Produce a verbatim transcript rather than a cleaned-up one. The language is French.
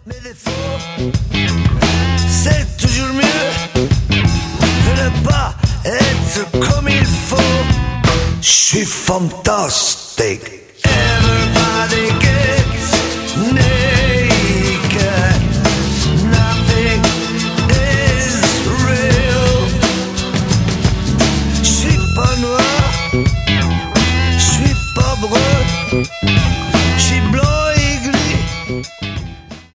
Mes défauts, c'est toujours mieux de ne pas être comme il faut. Je suis fantastique. Everybody